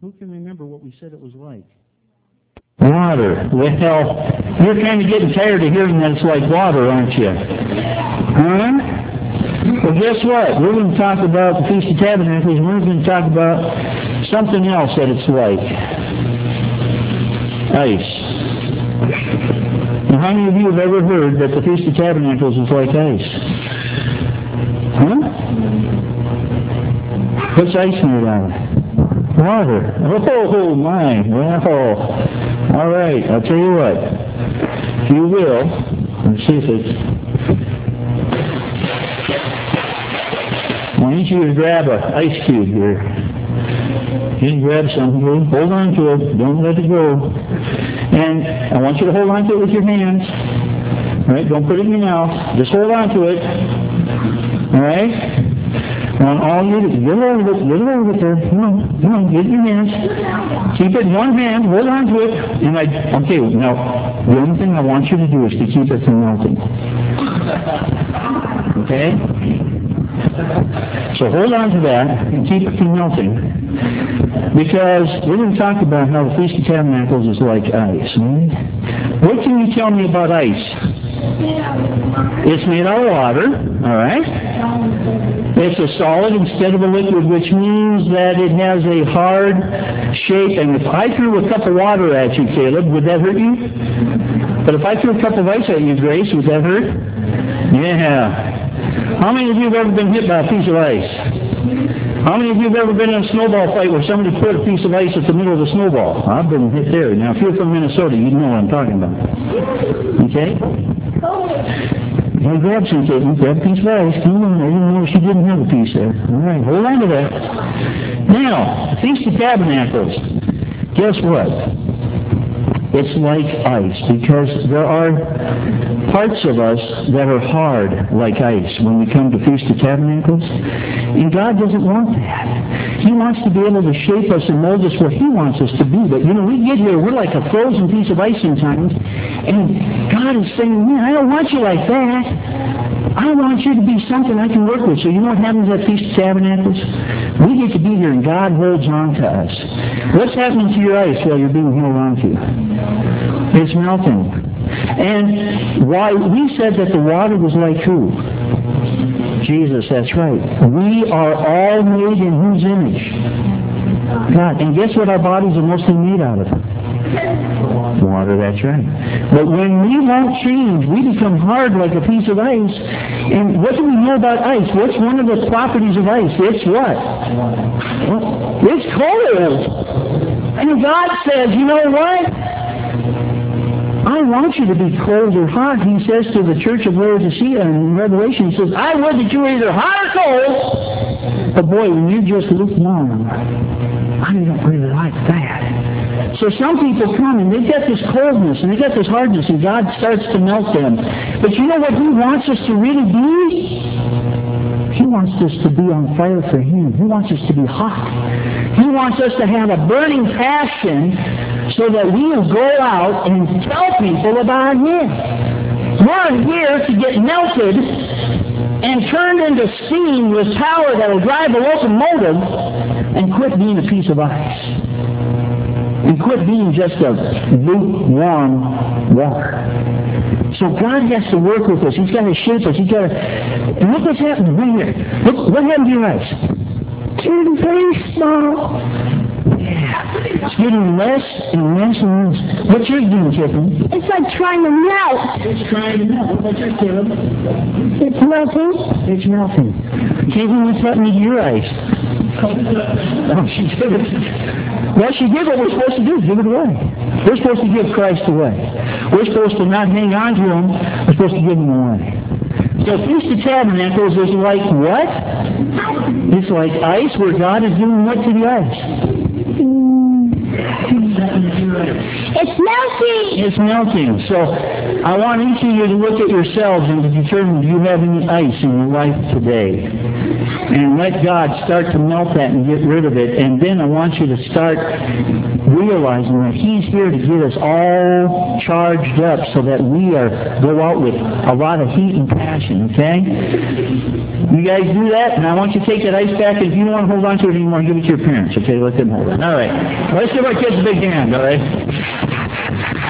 Who can remember what we said it was like? Water. Well, you're kind of getting tired of hearing that it's like water, aren't you? Huh? Well, guess what? We're going to talk about the Feast of Tabernacles, and we're going to talk about something else that it's like. Ice. Now, how many of you have ever heard that the Feast of Tabernacles is like ice? Huh? What's ice made out of? Water. Oh, my. Well, all right. I'll tell you what. If you will, let's see if it's... I want you to grab an ice cube here. Just grab something. Hold on to it. Don't let it go. And I want you to hold on to it with your hands. All right? Don't put it in your mouth. Just hold on to it. All right? I want all you to get over it there. Come on, get your hands. Keep it in one hand, hold on to it. And okay, now, the only thing I want you to do is to keep it from melting. Okay? So hold on to that and keep it from melting. Because we're going to talk about how the Feast of Tabernacles is like ice. Right? What can you tell me about ice? It's made out of water, all right? It's a solid instead of a liquid, which means that it has a hard shape. And if I threw a cup of water at you, Caleb, would that hurt you? But if I threw a cup of ice at you, Grace, would that hurt? Yeah. How many of you have ever been hit by a piece of ice? How many of you have ever been in a snowball fight where somebody put a piece of ice at the middle of the snowball? I've been hit there. Now, if you're from Minnesota, you know what I'm talking about. Okay? Well, grab some, Caitlin. Grab a piece of ice. Come on. I didn't know she didn't have a piece there. All right. Hold on to that. Now, Feast of Tabernacles. Guess what? It's like ice because there are parts of us that are hard like ice when we come to Feast of Tabernacles. And God doesn't want that. He wants to be able to shape us and mold us where He wants us to be. But, we get here, we're like a frozen piece of ice sometimes. And God is saying, man, I don't want you like that. I want you to be something I can work with. So you know what happens at Feast of Tabernacles? We get to be here and God holds on to us. What's happening to your ice while you're being held on to? It's melting. And why we said that the water was like who? Jesus, that's right. We are all made in whose image? God. And guess what our bodies are mostly made out of? Water, that's right. But when we won't change, we become hard like a piece of ice. And what do we know about ice? What's one of the properties of ice? It's what? It's cold. And God says, you know what? I want you to be cold or hot. He says to the church of Laodicea in Revelation, he says, I would that you were either hot or cold. But boy, when you're just lukewarm, I don't really like that. So some people come and they get this coldness and they get this hardness and God starts to melt them. But you know what He wants us to really be? He wants us to be on fire for Him. He wants us to be hot. He wants us to have a burning passion so that we will go out and tell people about Him. We're here to get melted and turned into steam with power that will drive a locomotive and quit being a piece of ice. And quit being just a lukewarm water. So God has to work with us. He's got to shape us. He's got to... And look what's happening right here. Look, what happened to your ice? It's getting very small. Yeah. It's getting less and less and less. What's yours doing, Tiffany? It's like trying to melt. It's trying to melt. What about yours, Caleb? It's melting. It's melting. Caitlin, what's happening to your ice? Oh, she did it. Well, she did what we're supposed to do, give it away. We're supposed to give Christ away. We're supposed to not hang on to Him. We're supposed to give Him away. So Feast of Tabernacles is like what? It's like ice where God is doing what to the ice? It's melting. It's melting. So I want each of you to look at yourselves and to determine, do you have any ice in your life today? And let God start to melt that and get rid of it. And then I want you to start realizing that He's here to get us all charged up so that we go out with a lot of heat and passion, okay? You guys do that, and I want you to take that ice pack, and if you don't want to hold on to it anymore, give it to your parents, okay? Let them hold it. All right. Let's give our kids a big hand, all right?